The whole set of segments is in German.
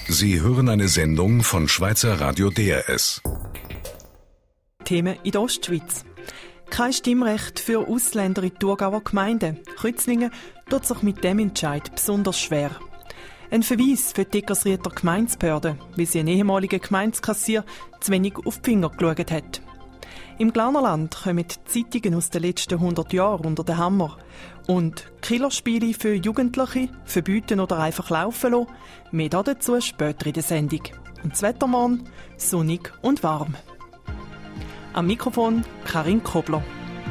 Sie hören eine Sendung von Schweizer Radio DRS. Themen in der Ostschweiz. Kein Stimmrecht für Ausländer in Thurgauer Gemeinden. Rützlingen tut sich mit dem Entscheid besonders schwer. Ein Verweis für die Dickersrieder Gemeindebehörde, weil sie ein ehemaliger Gemeindekassier zu wenig auf die Finger geschaut hat. Im Glarnerland kommen die Zeitungen aus den letzten 100 Jahren unter den Hammer. Und Killerspiele für Jugendliche verbieten oder einfach laufen lassen. Mehr dazu später in der Sendung. Und das Wetter morgen sonnig und warm. Am Mikrofon Karin Kobler.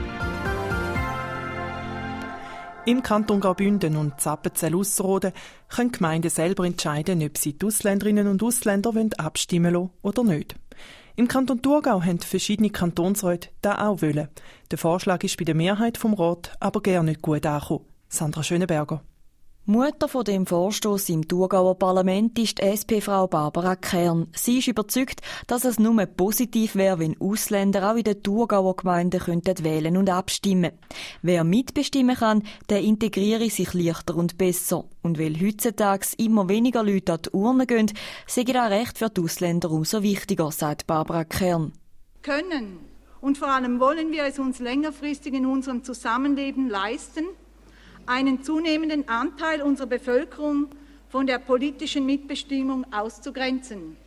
Im Kanton Graubünden und Zappenzell-Ausserrhoden können Gemeinden selber entscheiden, ob sie die Ausländerinnen und Ausländer abstimmen lassen oder nicht. Im Kanton Thurgau haben verschiedene Kantonsräte das auch wollen. Der Vorschlag ist bei der Mehrheit vom Rat aber gar nicht gut angekommen. Sandra Schöneberger. Mutter von dem Vorstoss im Thurgauer Parlament ist die SP-Frau Barbara Kern. Sie ist überzeugt, dass es nur positiv wäre, wenn Ausländer auch in den Thurgauer Gemeinden wählen und abstimmen. Wer mitbestimmen kann, der integriere sich leichter und besser. Und weil heutzutage immer weniger Leute an die Urne gehen, sei das Recht für die Ausländer umso wichtiger, sagt Barbara Kern. Können und vor allem wollen wir es uns längerfristig in unserem Zusammenleben leisten, einen zunehmenden Anteil unserer Bevölkerung von der politischen Mitbestimmung auszugrenzen.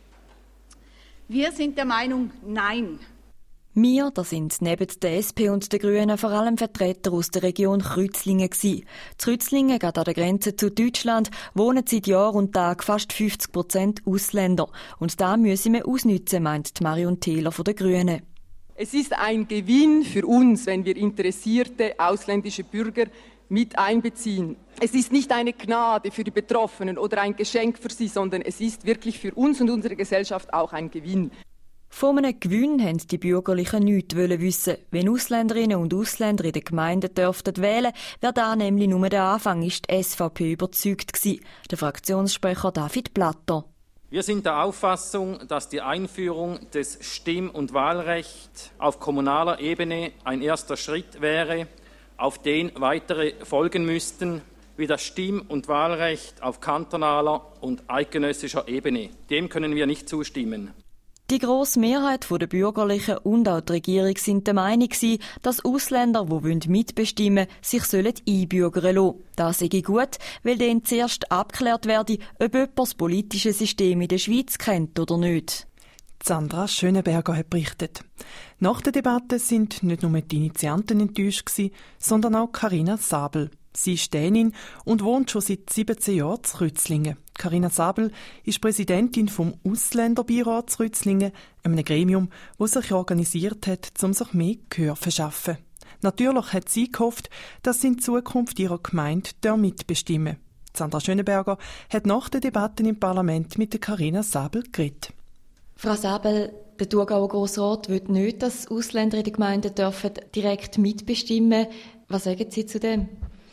Wir sind der Meinung, nein. Wir, das sind neben der SP und den Grünen vor allem Vertreter aus der Region Rützlingen gsi. Zu Rützlingen, gerade an der Grenze zu Deutschland, wohnen seit Jahr und Tag fast 50% Ausländer. Und da müssen wir ausnützen, meint Marion Thieler von den Grünen. Es ist ein Gewinn für uns, wenn wir interessierte ausländische Bürger mit einbeziehen. Es ist nicht eine Gnade für die Betroffenen oder ein Geschenk für sie, sondern es ist wirklich für uns und unsere Gesellschaft auch ein Gewinn. Von einem Gewinn haben die Bürgerlichen nichts wissen. Wenn Ausländerinnen und Ausländer in den Gemeinden dürften wählen, wäre da nämlich nur der Anfang, ist die SVP überzeugt gewesen. Der Fraktionssprecher David Blatter. Wir sind der Auffassung, dass die Einführung des Stimm- und Wahlrechts auf kommunaler Ebene ein erster Schritt wäre, auf den weitere folgen müssten, wie das Stimm- und Wahlrecht auf kantonaler und eidgenössischer Ebene. Dem können wir nicht zustimmen. Die grosse Mehrheit der Bürgerlichen und auch die Regierung sind der Meinung, dass Ausländer, die mitbestimmen wollen, sich einbürgern lassen. Das sei gut, weil dann zuerst abgeklärt werde, ob jemand das politische System in der Schweiz kennt oder nicht. Sandra Schöneberger hat berichtet. Nach der Debatte sind nicht nur die Initianten enttäuscht gewesen, sondern auch Carina Sabel. Sie ist Dänin und wohnt schon seit 17 Jahren zu Rützlingen. Carina Sabel ist Präsidentin vom Ausländerbeirat zu Rützlingen, einem Gremium, das sich organisiert hat, um sich mehr Gehör zu verschaffen. Natürlich hat sie gehofft, dass sie in Zukunft ihrer Gemeinde mitbestimmen. Sandra Schöneberger hat nach der Debatte im Parlament mit der Carina Sabel geredet. Frau Sabel, der Thurgauer Grossrat will nicht, dass Ausländer in den Gemeinden direkt mitbestimmen. Was sagen Sie zu dem?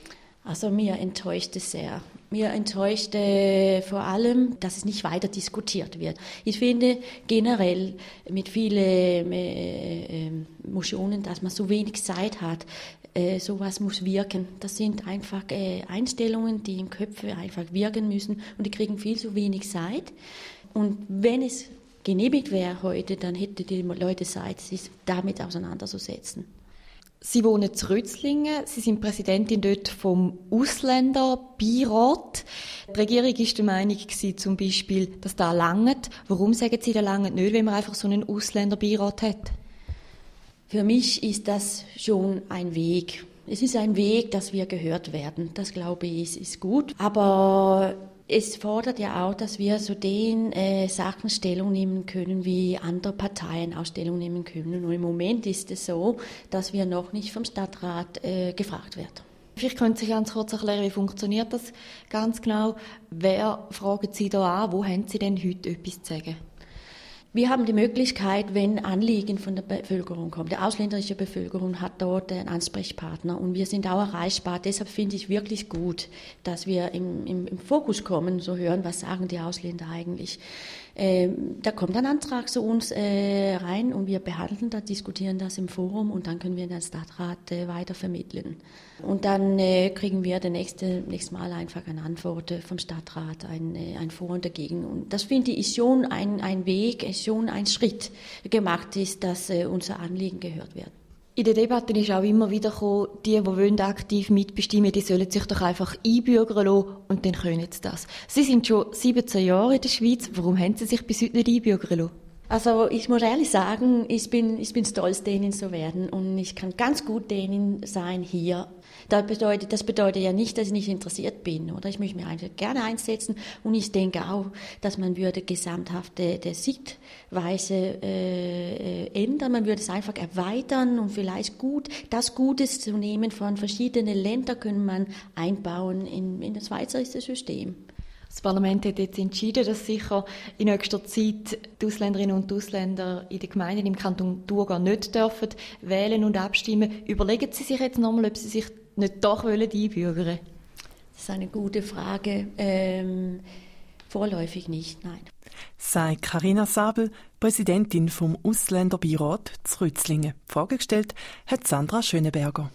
Also mir enttäuscht es sehr. Mir enttäuscht vor allem, dass es nicht weiter diskutiert wird. Ich finde generell mit vielen Motionen, dass man so wenig Zeit hat, sowas muss wirken. Das sind einfach Einstellungen, die im Köpfe einfach wirken müssen und die kriegen viel zu wenig Zeit. Und wenn es genehmigt wäre heute, dann hätten die Leute Zeit, sich damit auseinanderzusetzen. Sie wohnen in Rützlingen, Sie sind Präsidentin dort vom Ausländerbeirat. Die Regierung war der Meinung, zum Beispiel, dass das langt. Warum sagen Sie, das langt nicht, wenn man einfach so einen Ausländerbeirat hat? Für mich ist das schon ein Weg. Es ist ein Weg, dass wir gehört werden. Das, glaube ich, ist gut. Aber es fordert ja auch, dass wir zu den Sachen Stellung nehmen können, wie andere Parteien auch Stellung nehmen können. Und im Moment ist es so, dass wir noch nicht vom Stadtrat gefragt werden. Vielleicht können Sie ganz kurz erklären, wie funktioniert das ganz genau? Wer fragen Sie da an? Wo haben Sie denn heute etwas zu sagen? Wir haben die Möglichkeit, wenn Anliegen von der Bevölkerung kommen, die ausländische Bevölkerung hat dort einen Ansprechpartner und wir sind auch erreichbar. Deshalb finde ich wirklich gut, dass wir im Fokus kommen, so hören, was sagen die Ausländer eigentlich. Da kommt ein Antrag zu uns rein und wir behandeln das, diskutieren das im Forum und dann können wir den Stadtrat weitervermitteln. Und dann kriegen wir nächstes Mal einfach eine Antwort vom Stadtrat, ein Vor und Dagegen. Und das finde ich ist schon ein Weg, ist schon ein Schritt gemacht ist, dass unser Anliegen gehört wird. In der Debatte ist auch immer wieder gekommen, die wollen aktiv mitbestimmen, die sollen sich doch einfach einbürgern lassen und dann können sie das. Sie sind schon 17 Jahre in der Schweiz, warum haben Sie sich bis heute nicht einbürgern lassen? Also ich muss ehrlich sagen, ich bin stolz, Dänin zu werden und ich kann ganz gut Dänin sein hier. Das bedeutet ja nicht, dass ich nicht interessiert bin, oder? Ich möchte mich einfach gerne einsetzen und ich denke auch, dass man würde gesamthafte der Sichtweise ändern, man würde es einfach erweitern und vielleicht das Gutes zu nehmen von verschiedenen Ländern können man einbauen in das schweizerische System. Das Parlament hat jetzt entschieden, dass sicher in nächster Zeit die Ausländerinnen und Ausländer in den Gemeinden im Kanton Thurgau nicht dürfen wählen und abstimmen. Überlegen Sie sich jetzt nochmal, ob Sie sich nicht doch einbürgern wollen? Das ist eine gute Frage. Vorläufig nicht, nein. Sagt Carina Sabel, Präsidentin vom Ausländerbeirat zu Rützlingen. Frage gestellt hat Sandra Schöneberger.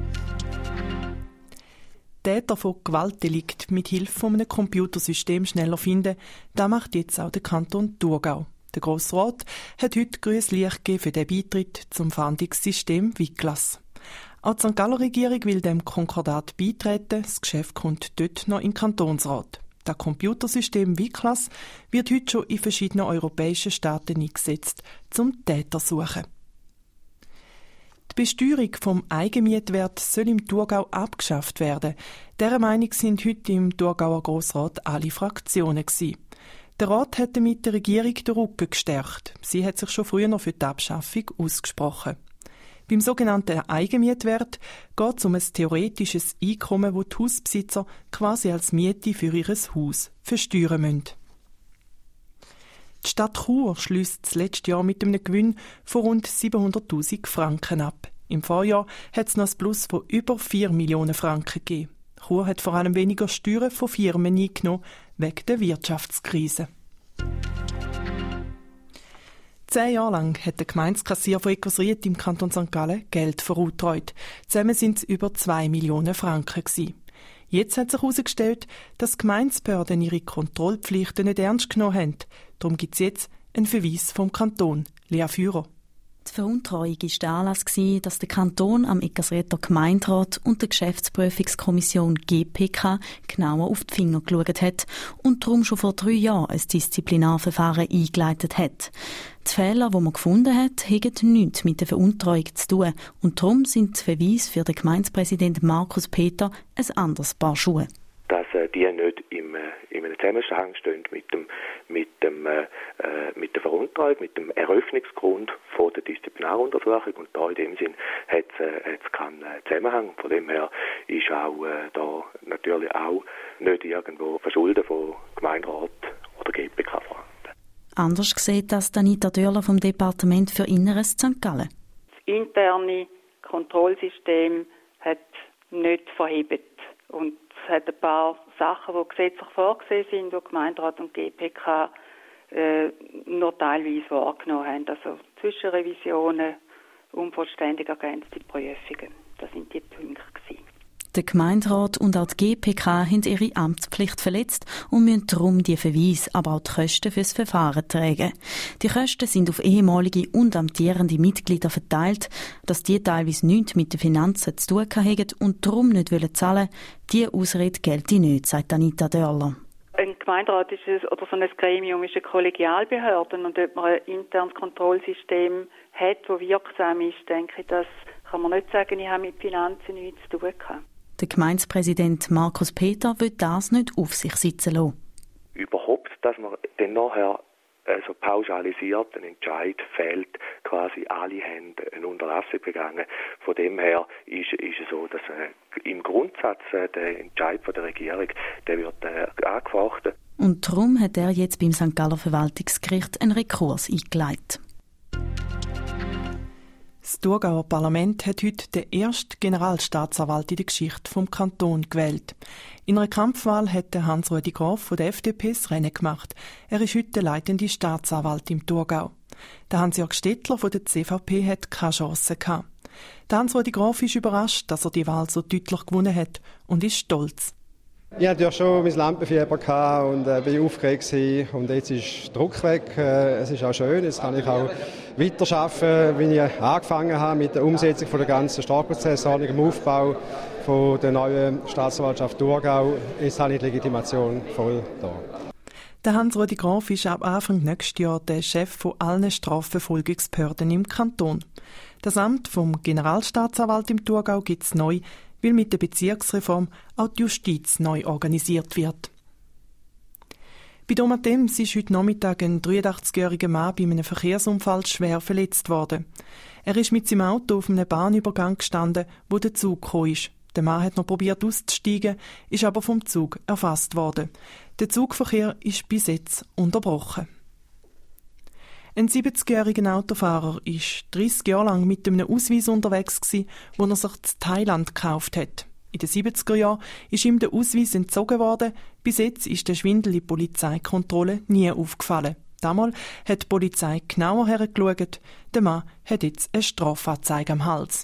Täter von Gewaltdelikten mit Hilfe von einem Computersystem schneller finden, das macht jetzt auch der Kanton Thurgau. Der Grosse Rat hat heute grünes Licht gegeben für den Beitritt zum Fahndungssystem Wiklas. Auch die St. Galler Regierung will dem Konkordat beitreten. Das Geschäft kommt dort noch in den Kantonsrat. Das Computersystem Wiklas wird heute schon in verschiedenen europäischen Staaten eingesetzt, zum Täter zu suchen. Die Besteuerung vom Eigenmietwert soll im Thurgau abgeschafft werden. Dieser Meinung sind heute im Thurgauer Grossrat alle Fraktionen gewesen. Der Rat hat damit der Regierung den Rücken gestärkt. Sie hat sich schon früher noch für die Abschaffung ausgesprochen. Beim sogenannten Eigenmietwert geht es um ein theoretisches Einkommen, das die Hausbesitzer quasi als Miete für ihr Haus versteuern müssen. Die Stadt Chur schliesst das letzte Jahr mit einem Gewinn von rund 700'000 Franken ab. Im Vorjahr hat es noch ein Plus von über 4 Millionen Franken gegeben. Chur hat vor allem weniger Steuern von Firmen eingenommen, wegen der Wirtschaftskrise. 10 Jahre lang hat der Gemeindekassier von Eckersried im Kanton St. Gallen Geld veruntreut. Zusammen sind es über 2 Millionen Franken gewesen. Jetzt hat sich herausgestellt, dass die Gemeindebehörden ihre Kontrollpflichten nicht ernst genommen haben. Darum gibt es jetzt einen Verweis vom Kanton. Lea Führer. Die Veruntreuung war der Anlass, dass der Kanton am Eckersrieder Gemeinderat und der Geschäftsprüfungskommission GPK genauer auf die Finger geschaut hat und darum schon vor 3 Jahren ein Disziplinarverfahren eingeleitet hat. Die Fehler, die man gefunden hat, haben nichts mit der Veruntreuung zu tun und darum sind die Verweise für den Gemeindepräsident Markus Peter ein anderes Paar Schuhe. Dass die nicht in einem Zusammenhang stehen mit der Veruntreuung, mit dem Eröffnungsgrund von der Disziplinaruntersuchung und da in dem Sinn hat es keinen Zusammenhang. Von dem her ist auch da natürlich auch nicht irgendwo Verschulden von Gemeinderat oder GPK vorhanden. Anders sieht das Anita Dörler vom Departement für Inneres St. Gallen. Das interne Kontrollsystem hat nicht verhebt und es hat ein paar Sachen, die gesetzlich vorgesehen sind, die Gemeinderat und GPK nur teilweise wahrgenommen haben. Also Zwischenrevisionen, unvollständig ergänzte Prüfungen. Das sind die Punkte gewesen. Der Gemeinderat und auch die GPK haben ihre Amtspflicht verletzt und müssen darum die Verweise, aber auch die Kosten für das Verfahren tragen. Die Kosten sind auf ehemalige und amtierende Mitglieder verteilt, dass die teilweise nichts mit den Finanzen zu tun haben und darum nicht zahlen wollen. Diese Ausrede gelte nicht, sagt Anita Dörler. Ein Gemeinderat oder so ein Gremium ist eine Kollegialbehörde und ob man ein internes Kontrollsystem hat, das wirksam ist, denke ich, das kann man nicht sagen, ich habe mit Finanzen nichts zu tun gehabt. Der Gemeindepräsident Markus Peter will das nicht auf sich sitzen lassen. Überhaupt, dass man dann nachher so pauschalisiert einen Entscheid fällt, quasi alle haben eine Unterlassung begangen. Von dem her ist es so, dass im Grundsatz der Entscheid von der Regierung, der wird angefochten. Und darum hat er jetzt beim St. Galler Verwaltungsgericht einen Rekurs eingeleitet. Das Das Thurgauer Parlament hat heute den ersten Generalstaatsanwalt in der Geschichte vom Kanton gewählt. In einer Kampfwahl hat Hans-Rudi Graf von der FDP das Rennen gemacht. Er ist heute der leitende Staatsanwalt im Thurgau. Der Hans-Jörg Stettler von der CVP hat keine Chance gehabt. Der Hans-Rudi Graf ist überrascht, dass er die Wahl so deutlich gewonnen hat und ist stolz. Ich hatte ja schon mein Lampenfieber und war aufgeregt. Und jetzt ist der Druck weg. Es ist auch schön. Jetzt kann ich auch weiterarbeiten, wie ich angefangen habe mit der Umsetzung der ganzen Strafprozessordnung, dem Aufbau von der neuen Staatsanwaltschaft Thurgau. Jetzt habe ich die Legitimation voll da. Der Hans-Rudi Graf ist ab Anfang nächstes Jahr der Chef von allen Strafverfolgungsbehörden im Kanton. Das Amt vom Generalstaatsanwalt im Thurgau gibt es neu, weil mit der Bezirksreform auch die Justiz neu organisiert wird. Bei Domatems ist heute Nachmittag ein 83-jähriger Mann bei einem Verkehrsunfall schwer verletzt worden. Er ist mit seinem Auto auf einem Bahnübergang gestanden, wo der Zug gekommen ist. Der Mann hat noch probiert auszusteigen, ist aber vom Zug erfasst worden. Der Zugverkehr ist bis jetzt unterbrochen. Ein 70-jähriger Autofahrer war 30 Jahre lang mit einem Ausweis unterwegs, den er sich in Thailand gekauft hat. In den 70er Jahren ist ihm der Ausweis entzogen worden. Bis jetzt ist der Schwindel in Polizeikontrolle nie aufgefallen. Damals hat die Polizei genauer hergeschaut. Der Mann hat jetzt eine Strafanzeige am Hals.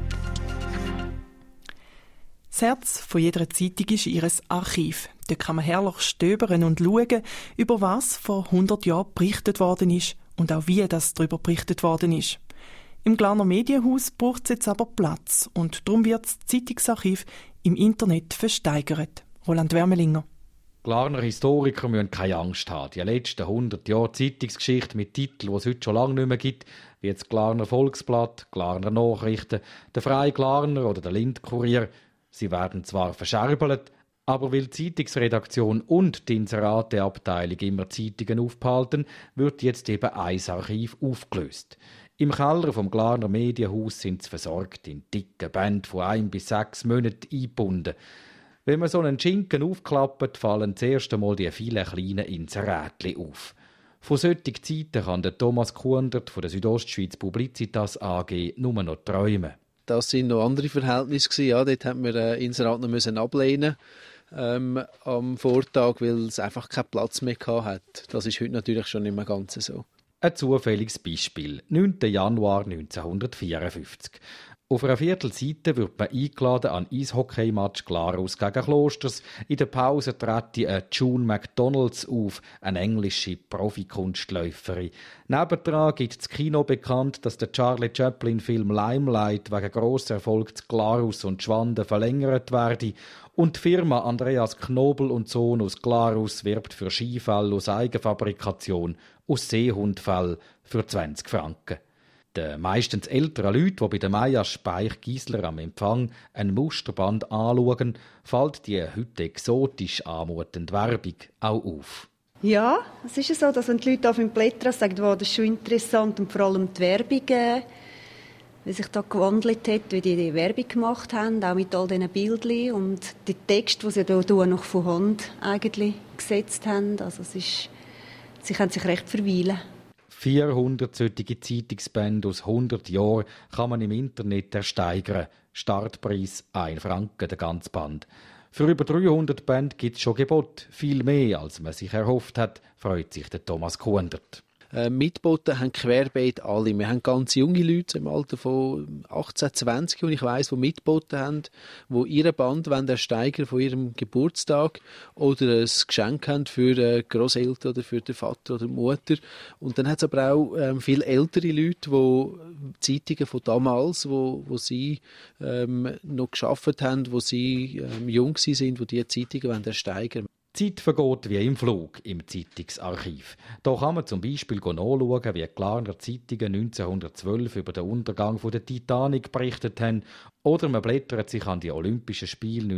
Das Herz von jeder Zeitung ist ihr Archiv. Da kann man herrlich stöbern und schauen, über was vor 100 Jahren berichtet worden ist und auch wie das darüber berichtet worden ist. Im Glarner Medienhaus braucht es jetzt aber Platz und darum wird das Zeitungsarchiv im Internet versteigert. Roland Wermelinger. Glarner Historiker müssen keine Angst haben. Die letzten 100 Jahre Zeitungsgeschichte mit Titeln, die es heute schon lange nicht mehr gibt, wie jetzt Glarner Volksblatt, Glarner Nachrichten, der Freie Glarner oder der Lindkurier, sie werden zwar verscherbelt, aber weil die Zeitungsredaktion und die Inserateabteilung immer Zeitungen aufbehalten, wird jetzt eben ein Archiv aufgelöst. Im Keller vom Glarner Medienhaus sind sie versorgt in dicken Bänden von 1 bis 6 Monaten eingebunden. Wenn man so einen Schinken aufklappt, fallen zuerst einmal die vielen kleinen Inserätchen auf. Von solchen Zeiten kann der Thomas Kuendert von der Südostschweiz Publicitas AG nur noch träumen. Das waren noch andere Verhältnisse. Ja, dort mussten wir Inserat noch ablehnen am Vortag, weil es einfach keinen Platz mehr hatte. Das ist heute natürlich schon nicht mehr ganz so. Ein zufälliges Beispiel. 9. Januar 1954. Auf einer Viertelseite wird man eingeladen an Eishockey-Match Glarus gegen Klosters. In der Pause tritt June McDonalds auf, eine englische Profikunstläuferin. Nebendran gibt das Kino bekannt, dass der Charlie Chaplin-Film Limelight wegen grosser Erfolg zu Glarus und Schwanden verlängert werde. Und die Firma Andreas Knobel und Sohn aus Glarus wirbt für Skifälle aus Eigenfabrikation, aus Seehundfell für 20 Franken. Den meistens älteren Leuten, die bei der Maja Speich-Giesler am Empfang ein Musterband anschauen, fällt die heute exotisch anmutende Werbung auch auf. Ja, es ist so, dass wenn die Leute auf dem Blättern sagen, wow, das ist schon interessant und vor allem die Werbung, wie sich da gewandelt hat, wie die Werbung gemacht haben, auch mit all diesen Bildchen und die Texte, die sie da noch von Hand eigentlich gesetzt haben. Also sie können sich recht verweilen. 400 solche Zeitungsbände aus 100 Jahren kann man im Internet ersteigern. Startpreis 1 Franken, der ganze Band. Für über 300 Bände gibt es schon Gebot. Viel mehr, als man sich erhofft hat, freut sich der Thomas Kuendert. Mitboten haben querbeet alle. Wir haben ganz junge Leute im Alter von 18, 20, die ich weiss, die mitboten haben, die ihre Band ersteigern von ihrem Geburtstag oder ein Geschenk haben für Grosseltern oder für den Vater oder die Mutter. Und dann hat es aber auch viele ältere Leute, die Zeitungen von damals, wo sie noch gearbeitet haben, wo sie jung waren, die diese Zeitungen ersteigern wollen. Die Zeit vergeht wie im Flug im Zeitungsarchiv. Da kann man zum Beispiel nachschauen, wie die Glarner Zeitungen 1912 über den Untergang der Titanic berichtet haben. Oder man blättert sich an die Olympischen Spiele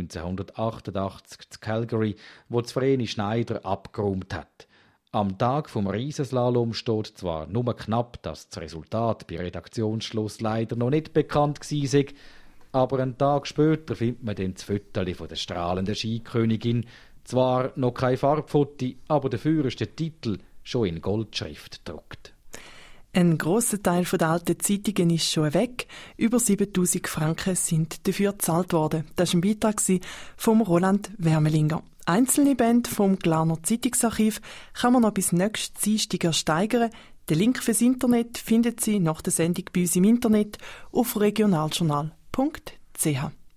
1988 in Calgary, wo Vreni Schneider abgeräumt hat. Am Tag vom Riesenslalom steht zwar nur knapp, dass das Resultat bei Redaktionsschluss leider noch nicht bekannt war, aber einen Tag später findet man dann das Foto von der strahlenden Skikönigin. Zwar noch kein Farbfoto, aber dafür ist der Titel schon in Goldschrift gedruckt. Ein grosser Teil der alten Zeitungen ist schon weg. Über 7'000 Franken sind dafür gezahlt worden. Das war ein Beitrag von Roland Wermelinger. Einzelne Bände vom Glarner Zeitungsarchiv kann man noch bis nächsten Dienstag ersteigern. Den Link fürs Internet findet Sie nach der Sendung bei uns im Internet auf regionaljournal.ch.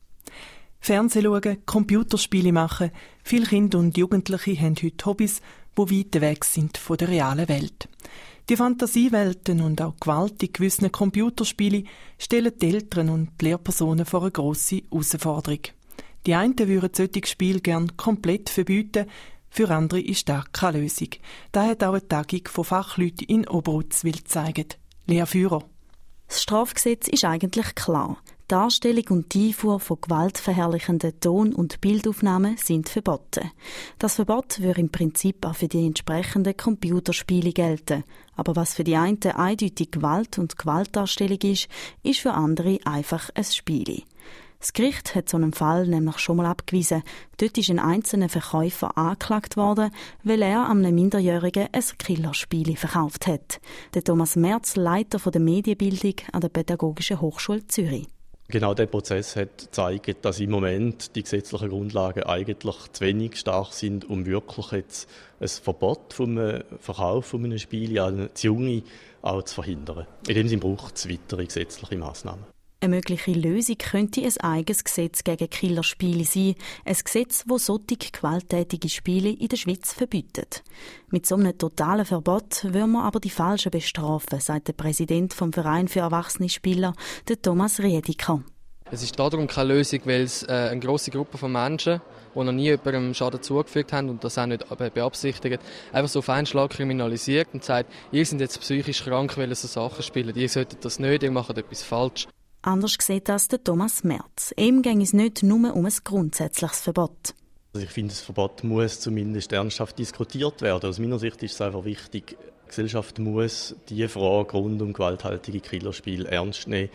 Fernsehen schauen, Computerspiele machen. Viele Kinder und Jugendliche haben heute Hobbys, die weit weg sind von der realen Welt. Die Fantasiewelten und auch Gewalt in gewissen Computerspielen stellen die Eltern und die Lehrpersonen vor eine grosse Herausforderung. Die einen würden solche Spiele gerne komplett verbieten, für andere ist das keine Lösung. Das hat auch eine Tagung von Fachleuten in Oberutzwil gezeigt. Lea Führer. Das Strafgesetz ist eigentlich klar. Die Darstellung und die Einfuhr von gewaltverherrlichenden Ton- und Bildaufnahmen sind verboten. Das Verbot würde im Prinzip auch für die entsprechenden Computerspiele gelten. Aber was für die einen eindeutig Gewalt und Gewaltdarstellung ist für andere einfach ein Spiel. Das Gericht hat so einen Fall nämlich schon mal abgewiesen. Dort ist ein einzelner Verkäufer angeklagt worden, weil er einem Minderjährigen ein Killerspiel verkauft hat. Der Thomas Merz, Leiter der Medienbildung an der Pädagogischen Hochschule Zürich. Genau dieser Prozess hat gezeigt, dass im Moment die gesetzlichen Grundlagen eigentlich zu wenig stark sind, um wirklich jetzt ein Verbot vom Verkauf von einem Spiel an die Junge auch zu verhindern. In dem Sinne braucht es weitere gesetzliche Massnahmen. Eine mögliche Lösung könnte ein eigenes Gesetz gegen Killerspiele sein. Ein Gesetz, das solche gewalttätige Spiele in der Schweiz verbietet. Mit so einem totalen Verbot würden wir aber die Falschen bestrafen, sagt der Präsident vom Verein für erwachsene Spieler, der Thomas Riediker. Es ist darum keine Lösung, weil es eine grosse Gruppe von Menschen, die noch nie jemandem Schaden zugefügt haben und das auch nicht beabsichtigen, einfach so auf einen Schlag kriminalisiert und sagt, ihr seid jetzt psychisch krank, weil ihr so Sachen spielt. Ihr solltet das nicht, ihr macht etwas falsch. Anders sieht das der Thomas Merz. Ihm ging es nicht nur um ein grundsätzliches Verbot. Also ich finde, das Verbot muss zumindest ernsthaft diskutiert werden. Aus meiner Sicht ist es einfach wichtig, die Gesellschaft muss die Frage rund um gewalthaltige Killerspiele ernst nehmen.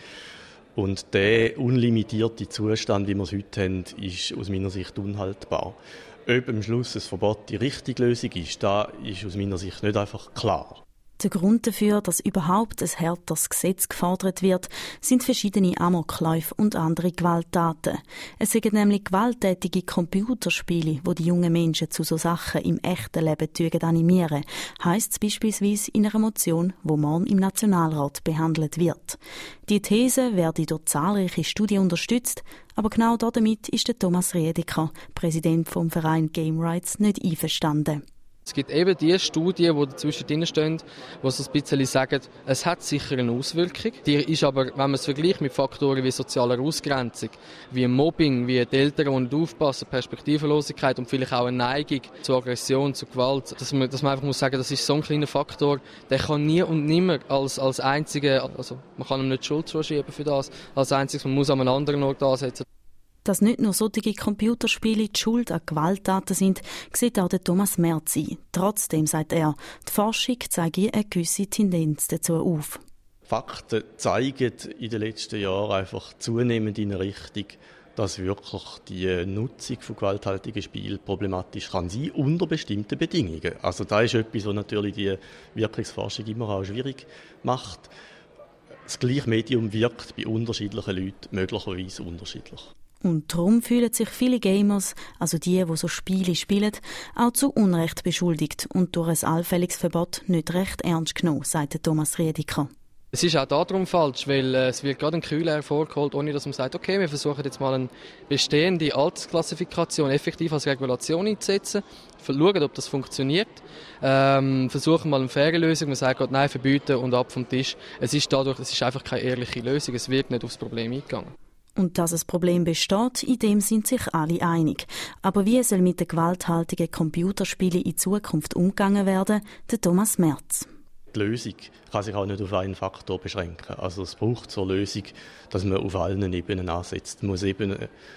Und der unlimitierte Zustand, wie wir es heute haben, ist aus meiner Sicht unhaltbar. Ob am Schluss ein Verbot die richtige Lösung ist, da ist aus meiner Sicht nicht einfach klar. Der Grund dafür, dass überhaupt ein härteres Gesetz gefordert wird, sind verschiedene Amokläufe und andere Gewalttaten. Es sind nämlich gewalttätige Computerspiele, wo die jungen Menschen zu so Sachen im echten Leben animieren, heisst es beispielsweise in einer Motion, die morgen im Nationalrat behandelt wird. Die These werde durch zahlreiche Studien unterstützt, aber genau damit ist der Thomas Riediker, Präsident vom Verein Game Rights, nicht einverstanden. Es gibt eben die Studien, die dazwischen drin stehen, die so ein bisschen sagen, es hat sicher eine Auswirkung. Die ist aber, wenn man es vergleicht mit Faktoren wie sozialer Ausgrenzung, wie Mobbing, wie die Eltern, die nicht aufpassen, Perspektivenlosigkeit und vielleicht auch eine Neigung zu Aggression, zu Gewalt, dass man einfach muss sagen, das ist so ein kleiner Faktor, der kann nie und nimmer als einziger, also man kann ihm nicht Schuld zuschieben für das, als einziges, man muss an einem anderen Ort ansetzen. Dass nicht nur solche Computerspiele die Schuld an Gewalttaten sind, sieht auch der Thomas Merz ein. Trotzdem, sagt er, die Forschung zeige eine gewisse Tendenz dazu auf. Fakten zeigen in den letzten Jahren einfach zunehmend in eine Richtung, dass wirklich die Nutzung von gewalthaltigen Spielen problematisch kann sein, unter bestimmten Bedingungen. Also da ist etwas, was natürlich die Wirkungsforschung immer auch schwierig macht. Das gleiche Medium wirkt bei unterschiedlichen Leuten möglicherweise unterschiedlich. Und darum fühlen sich viele Gamers, also die so Spiele spielen, auch zu Unrecht beschuldigt und durch ein allfälliges Verbot nicht recht ernst genommen, sagt Thomas Riediker. Es ist auch darum falsch, weil es wird gerade ein Kühler hervorgeholt, ohne dass man sagt, okay, wir versuchen jetzt mal eine bestehende Altersklassifikation effektiv als Regulation einzusetzen, schauen, ob das funktioniert, versuchen mal eine faire Lösung, man sagt nein, verbieten und ab vom Tisch. Es ist einfach keine ehrliche Lösung, es wird nicht aufs Problem eingegangen. Und dass ein Problem besteht, in dem sind sich alle einig. Aber wie soll mit den gewalthaltigen Computerspielen in Zukunft umgegangen werden, der Thomas Merz. Die Lösung kann sich auch nicht auf einen Faktor beschränken. Also es braucht so eine Lösung, dass man auf allen Ebenen ansetzt. Man muss eben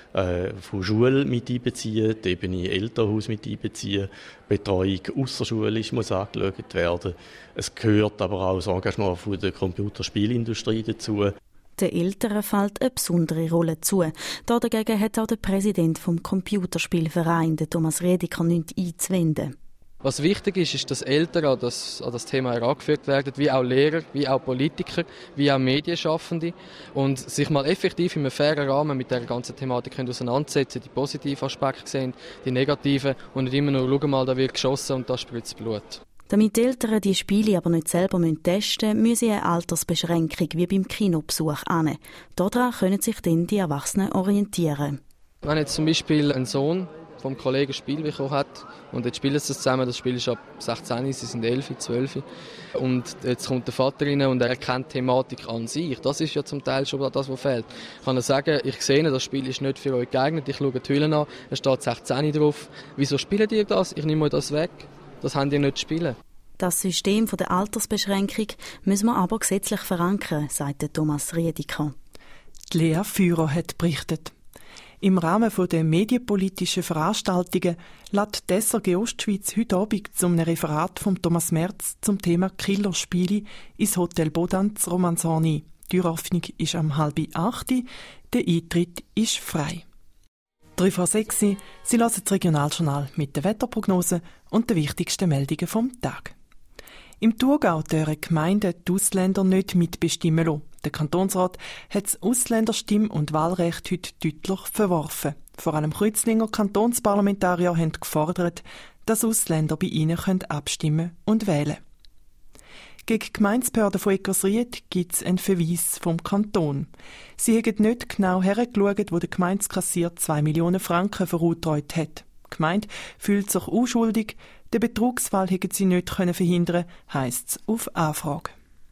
von Schule mit einbeziehen, die Ebene Elternhaus mit einbeziehen, Betreuung außerschulisch muss angeschaut werden. Es gehört aber auch das Engagement von der Computerspielindustrie dazu. Den Eltern fällt eine besondere Rolle zu. Dagegen hat auch der Präsident vom Computerspielverein, der Thomas Riediker, nichts einzuwenden. Was wichtig ist, dass Eltern an das Thema herangeführt werden, wie auch Lehrer, wie auch Politiker, wie auch Medienschaffende und sich mal effektiv in einem fairen Rahmen mit dieser ganzen Thematik auseinandersetzen, die positiven Aspekte sehen, die negativen und nicht immer nur, schau mal, da wird geschossen und da spritzt Blut. Damit die Eltern die Spiele aber nicht selber testen müssen, müssen eine Altersbeschränkung wie beim Kinobesuch an. Daran können sich dann die Erwachsenen orientieren. Wenn jetzt zum Beispiel ein Sohn vom Kollegen ein Spiel bekommen hat und jetzt spielen sie zusammen, das Spiel ist ab 16, sie sind 11, 12 und jetzt kommt der Vater rein und er erkennt die Thematik an sich. Das ist ja zum Teil schon das, was fehlt. Ich kann sagen, ich sehe, das Spiel ist nicht für euch geeignet, ich schaue die Hülle an, es steht 16 drauf. Wieso spielt ihr das? Ich nehme euch das weg. Das haben die nicht zu spielen. Das System der Altersbeschränkung müssen wir aber gesetzlich verankern, sagte Thomas Riediker. Die Lea Führer hat berichtet. Im Rahmen der medienpolitischen Veranstaltungen lädt die SRG Ostschweiz heute Abend zum Referat von Thomas Merz zum Thema Killerspiele ins Hotel Bodanz Romanzoni. Die Türöffnung ist um 7:30. Der Eintritt ist frei. 3:06. Sie hören das Regionaljournal mit der Wetterprognose und den wichtigsten Meldungen vom Tag. Im Thurgau dürfen Gemeinden die Ausländer nicht mitbestimmen lassen. Der Kantonsrat hat das Ausländerstimm- und Wahlrecht heute deutlich verworfen. Vor allem Kreuzlinger Kantonsparlamentarier haben gefordert, dass Ausländer bei ihnen abstimmen und wählen können. Gegen die Gemeindebehörde von Eckersried gibt es einen Verweis vom Kanton. Sie haben nicht genau hergeschaut, wo der Gemeindekassier 2 Millionen Franken veruntreut hat. Die Gemeinde fühlt sich unschuldig, den Betrugsfall hätten sie nicht verhindern, heisst es auf Anfrage.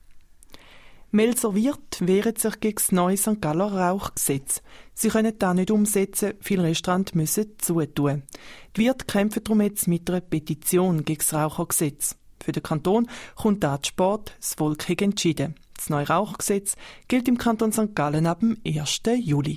Melzer Wirt wehren sich gegen das neue St. Galler Rauchgesetz. Sie können das nicht umsetzen, viele Restaurants müssen zutun. Die Wirte kämpfen darum jetzt mit einer Petition gegen das Rauchergesetz. Für den Kanton kommt da zu spät, das Volk hat entschieden. Das neue Rauchgesetz gilt im Kanton St. Gallen ab dem 1. Juli.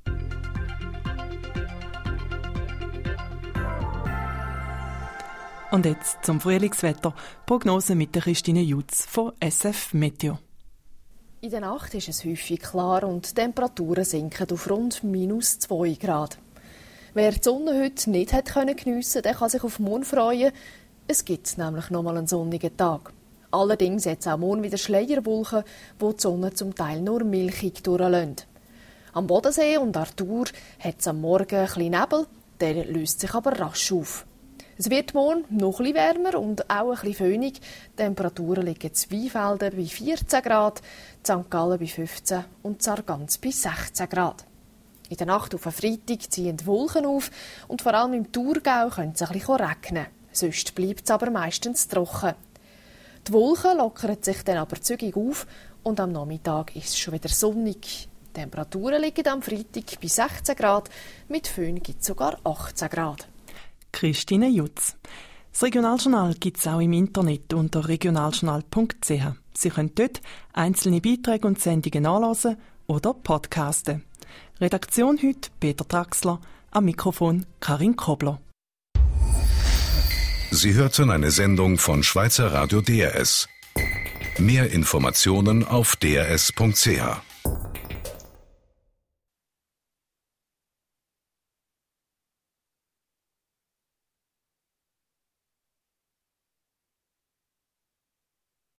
Und jetzt zum Frühlingswetter. Prognose mit der Christine Jutz von SF Meteo. In der Nacht ist es häufig klar und die Temperaturen sinken auf rund -2 Grad. Wer die Sonne heute nicht geniessen konnte, der kann sich auf morgen freuen. Es gibt nämlich noch mal einen sonnigen Tag. Allerdings hat es auch morgen wieder Schleierwolken, wo die Sonne zum Teil nur milchig durchlassen. Am Bodensee und Arthur hat es am Morgen ein bisschen Nebel, der löst sich aber rasch auf. Es wird morgen noch ein bisschen wärmer und auch ein bisschen föhnig. Die Temperaturen liegen in Zweifelden bei 14 Grad, St. Gallen bei 15 und Sargans bei 16 Grad. In der Nacht auf den Freitag ziehen die Wolken auf und vor allem im Thurgau könnte es ein bisschen regnen. Sonst bleibt es aber meistens trocken. Die Wolken lockern sich dann aber zügig auf und am Nachmittag ist es schon wieder sonnig. Die Temperaturen liegen am Freitag bei 16 Grad, mit Föhn gibt es sogar 18 Grad. Christine Jutz. Das Regionaljournal gibt es auch im Internet unter regionaljournal.ch. Sie können dort einzelne Beiträge und Sendungen nachlesen oder podcasten. Redaktion heute Peter Traxler, am Mikrofon Karin Kobler. Sie hörten eine Sendung von Schweizer Radio DRS. Mehr Informationen auf drs.ch.